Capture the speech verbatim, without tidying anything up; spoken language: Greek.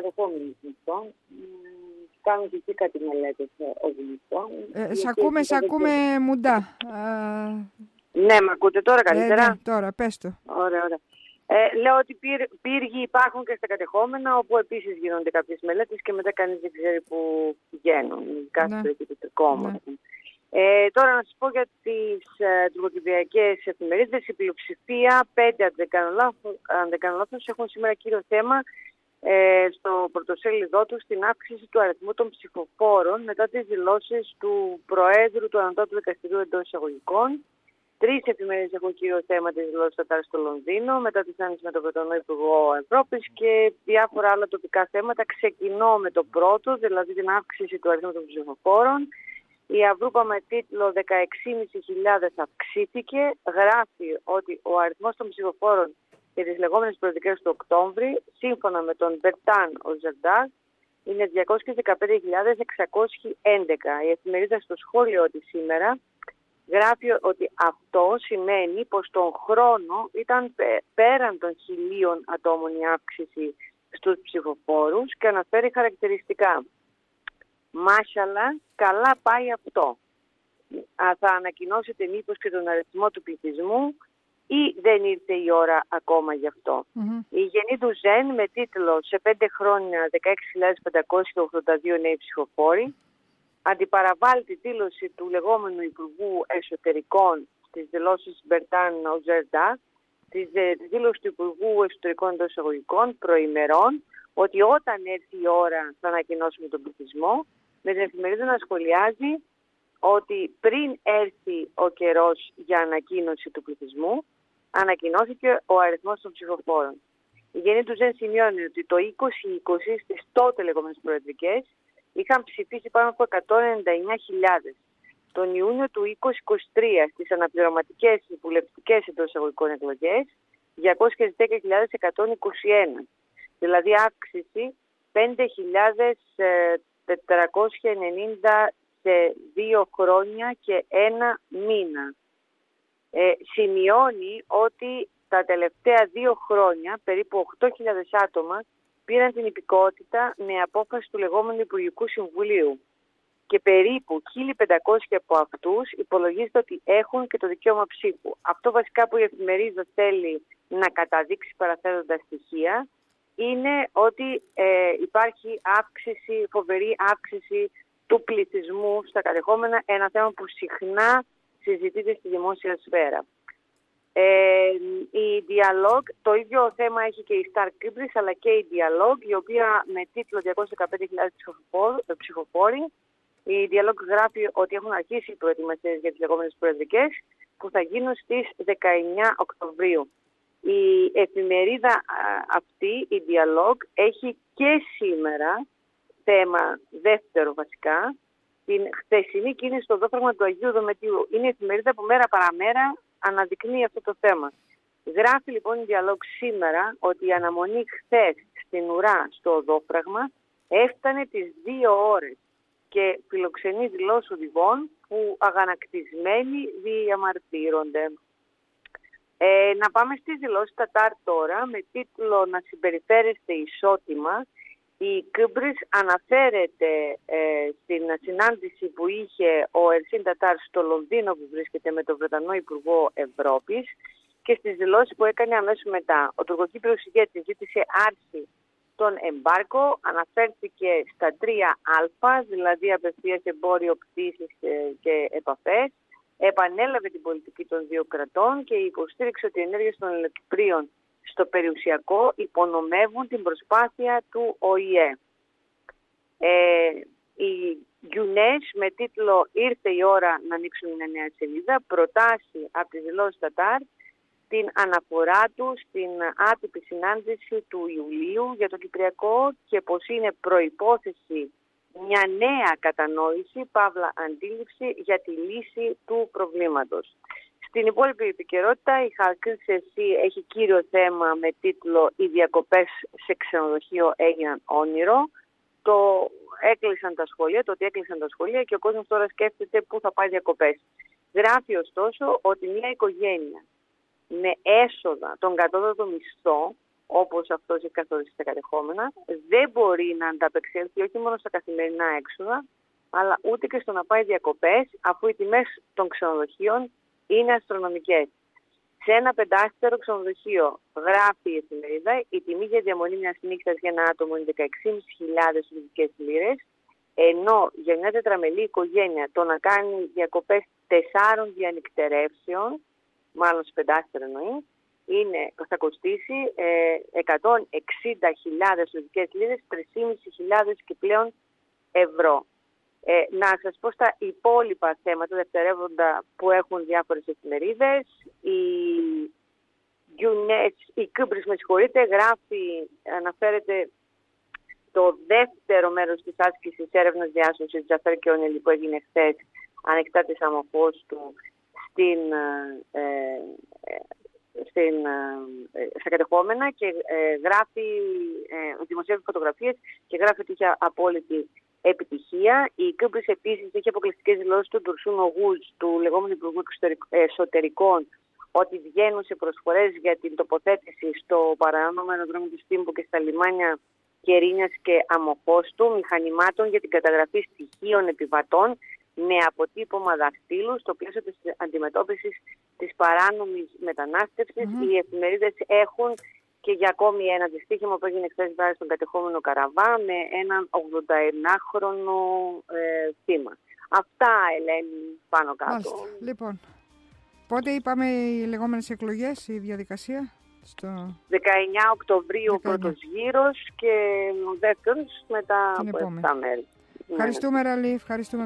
κατεχόμενων μισθών. Κάνουν και εκεί κάτι μελέτες ως μισθών. Ε, σ' ακούμε, σ' ακούμε μουντά. Ναι, με ακούτε τώρα καλύτερα? Ε, ναι, τώρα, πες το. Ωραία, ωραία. Ε, λέω ότι πύργ, πύργοι υπάρχουν και στα κατεχόμενα, όπου επίσης γίνονται κάποιες μελέτες και μετά κανείς δεν ξέρει που πηγαίνουν. Κάθε ναι. το κεντρικό ναι. Ε, τώρα να σας πω για τις ε, τουρκοκυπριακές εφημερίδες. Η πλειοψηφία, πέντε αν δεν κάνω λάθος, αν δεν κάνω λάθος έχουν σήμερα κύριο θέμα ε, στο πρωτοσέλιδό τους την αύξηση του αριθμού των ψηφοφόρων μετά τις δηλώσεις του Προέδρου του Ανώτατου Δικαστηρίου εντός εισαγωγικών. Τρεις εφημερίδες έχουν κύριο θέμα τις δηλώσεις του Τατάρ στο Λονδίνο, μετά τη συνάντηση με τον Βρετανό Υπουργό Ευρώπης και διάφορα άλλα τοπικά θέματα. Ξεκινώ με το πρώτο, δηλαδή την αύξηση του αριθμού των ψηφοφόρων. Η Αυρούπα με τίτλο δεκαέξι χιλιάδες πεντακόσιοι αυξήθηκε. Γράφει ότι ο αριθμός των ψηφοφόρων για τις λεγόμενες προεδρικές του Οκτώβρη, σύμφωνα με τον Μπερτάν Οζαντάρ, είναι διακόσιες δεκαπέντε χιλιάδες εξακόσιοι έντεκα. Η εφημερίδα στο σχόλιο της σήμερα γράφει ότι αυτό σημαίνει πως τον χρόνο ήταν πέραν των χιλίων ατόμων η αύξηση στους ψηφοφόρους και αναφέρει χαρακτηριστικά. Μάσαλα, καλά πάει αυτό. Α, θα ανακοινώσετε μήπως και τον αριθμό του πληθυσμού ή δεν ήρθε η ώρα ακόμα γι' αυτό. Mm-hmm. Η Γενή του Ζεν με τίτλο «Σε πέντε χρόνια δεκαέξι χιλιάδες πεντακόσιοι ογδόντα δύο νέοι ψηφοφόροι» αντιπαραβάλλει τη δήλωση του λεγόμενου Υπουργού Εσωτερικών στις δηλώσεις Μπερτάν Οζέρντα, τη δήλωση του Υπουργού Εσωτερικών εντός εισαγωγικών προημερών, ότι όταν έρθει η ώρα θα ανακοινώσουμε τον πληθυσμό, με την εφημερίδα να σχολιάζει ότι πριν έρθει ο καιρός για ανακοίνωση του πληθυσμού, ανακοινώθηκε ο αριθμός των ψηφοφόρων. Η Γενή του Ζεν σημειώνει ότι το είκοσι είκοσι στις τότε λεγόμενες προεδρικές είχαν ψηφίσει πάνω από εκατόν ενενήντα εννέα χιλιάδες. Τον Ιούνιο του είκοσι είκοσι τρία στις αναπληρωματικές βουλευτικές εντός εισαγωγικών εκλογές διακόσιες δέκα χιλιάδες εκατόν είκοσι ένα. Δηλαδή αύξηση πέντε χιλιάδες τετρακόσια ενενήντα σε δύο χρόνια και ένα μήνα. Ε, σημειώνει ότι τα τελευταία δύο χρόνια περίπου οκτώ χιλιάδες άτομα πήραν την υπηκότητα με απόφαση του λεγόμενου Υπουργικού Συμβουλίου και περίπου χίλια πεντακόσιοι από αυτούς υπολογίζεται ότι έχουν και το δικαίωμα ψήφου. Αυτό βασικά που η εφημερίδα θέλει να καταδείξει παραθέτοντας στοιχεία είναι ότι ε, υπάρχει αύξηση, φοβερή αύξηση του πληθυσμού στα κατεχόμενα, ένα θέμα που συχνά συζητείται στη δημόσια σφαίρα. Ε, η Dialog, το ίδιο θέμα έχει και η Star Kybris, αλλά και η Dialog, η οποία με τίτλο διακόσιες δεκαπέντε χιλιάδες ψηφοφόροι, η Dialog γράφει ότι έχουν αρχίσει οι προετοιμασίες για τις λεγόμενες προεδρικές που θα γίνουν στις δεκαεννέα Οκτωβρίου. Η εφημερίδα αυτή, η Dialog, έχει και σήμερα θέμα δεύτερο βασικά, την χθεσινή κίνηση στο δόφραγμα του Αγίου Δομετίου. Είναι η εφημερίδα που μέρα παραμέρα αναδεικνύει αυτό το θέμα. Γράφει λοιπόν η Dialog σήμερα ότι η αναμονή χθες στην ουρά στο οδόφραγμα έφτανε τις δύο ώρες και φιλοξενεί δηλώσεις οδηγών που αγανακτισμένοι διαμαρτύρονται. Ε, να πάμε στις δηλώσεις Τατάρ τώρα με τίτλο «Να συμπεριφέρεστε ισότιμα». Η Kybris αναφέρεται ε, στην συνάντηση που είχε ο Ερσίν Τατάρ στο Λονδίνο που βρίσκεται με τον Βρετανό Υπουργό Ευρώπης και στις δηλώσεις που έκανε αμέσως μετά. Ο τουρκοκύπριος ηγέτης ζήτησε άρση των εμπάρκο, αναφέρθηκε στα τρία Α, δηλαδή απευθείας εμπόριο, πτήσεις και, και επαφές, επανέλαβε την πολιτική των δύο κρατών και υποστήριξε ότι οι ενέργειες των Ελληνοκυπρίων στο περιουσιακό υπονομεύουν την προσπάθεια του Ο Η Ε. Ε, η Γιουνές με τίτλο «Ήρθε η ώρα να ανοίξουν μια νέα σελίδα» προτάσει από τις δηλώσεις Τατάρ την αναφορά του στην άτυπη συνάντηση του Ιουλίου για το Κυπριακό και πως είναι προϋπόθεση μια νέα κατανόηση, παύλα αντίληψη για τη λύση του προβλήματος. Στην υπόλοιπη επικαιρότητα η Χαλκρίσεση έχει κύριο θέμα με τίτλο «Οι διακοπές σε ξενοδοχείο έγιναν όνειρο». Το έκλεισαν τα σχολεία, το ότι έκλεισαν τα σχολεία και ο κόσμος τώρα σκέφτεται πού θα πάει διακοπές. Γράφει ωστόσο ότι μια οικογένεια με έσοδα τον κατώτατο μισθό όπως αυτός έχει καθορίσει τα κατεχόμενα, δεν μπορεί να ανταπεξέλθει όχι μόνο στα καθημερινά έξοδα, αλλά ούτε και στο να πάει διακοπές, αφού οι τιμές των ξενοδοχείων είναι αστρονομικές. Σε ένα πεντάστερο ξενοδοχείο, γράφει η εφημερίδα, η τιμή για διαμονή μιας νύχτας για ένα άτομο είναι δεκαέξι χιλιάδες τουρκικές λίρες, ενώ για μια τετραμελή οικογένεια το να κάνει διακοπές τεσσάρων διανυκτερεύσεων, μάλλον σε πεντάστερο εννοεί, είναι, θα κοστίσει ε, εκατόν εξήντα χιλιάδες τουρκικές λίρες, τρεις χιλιάδες πεντακόσιες και πλέον ευρώ. Ε, να σας πω στα υπόλοιπα θέματα δευτερεύοντα που έχουν διάφορες εφημερίδες. Η UNES, η Κύπρος, με συγχωρείτε, γράφει, αναφέρεται το δεύτερο μέρος της άσκησης έρευνας διάσωσης Τζαφέρ και Ονελή που έγινε χθες, ανεξάρτητα της αμοχώς του, στην, ε, ε, στην, ε, στα κατεχόμενα, και ε, γράφει, ε, δημοσιεύει φωτογραφίες και γράφει ότι είχε απόλυτη επιτυχία. Η Κύπρος επίσης είχε αποκλειστικές δηλώσεις του Ντουρσούν Ογούζ, του λεγόμενου Υπουργού Εσωτερικών, ότι βγαίνουν σε προσφορές για την τοποθέτηση στο παράνομο αεροδρόμιο του Στίμπου και στα λιμάνια Κερίνιας και Αμοχώστου μηχανημάτων για την καταγραφή στοιχείων επιβατών με αποτύπωμα δαχτύλου στο πλαίσιο της αντιμετώπισης της παράνομης μετανάστευσης. Mm-hmm. Οι εφημερίδες έχουν και για ακόμη ένα δυστύχημα που έγινε χθες βράδυ στον κατεχόμενο Καραβά με έναν ογδονταενάχρονο ε, θύμα. Αυτά, Ελένη, πάνω κάτω. Μάλιστα. Λοιπόν, πότε είπαμε οι λεγόμενες εκλογές, η διαδικασία? Στο... δεκαεννιά Οκτωβρίου ο πρώτος γύρος και ο δεύτερος μετά από επτά μέρη. Ευχαριστούμε, Ραλή, ευχαριστούμε.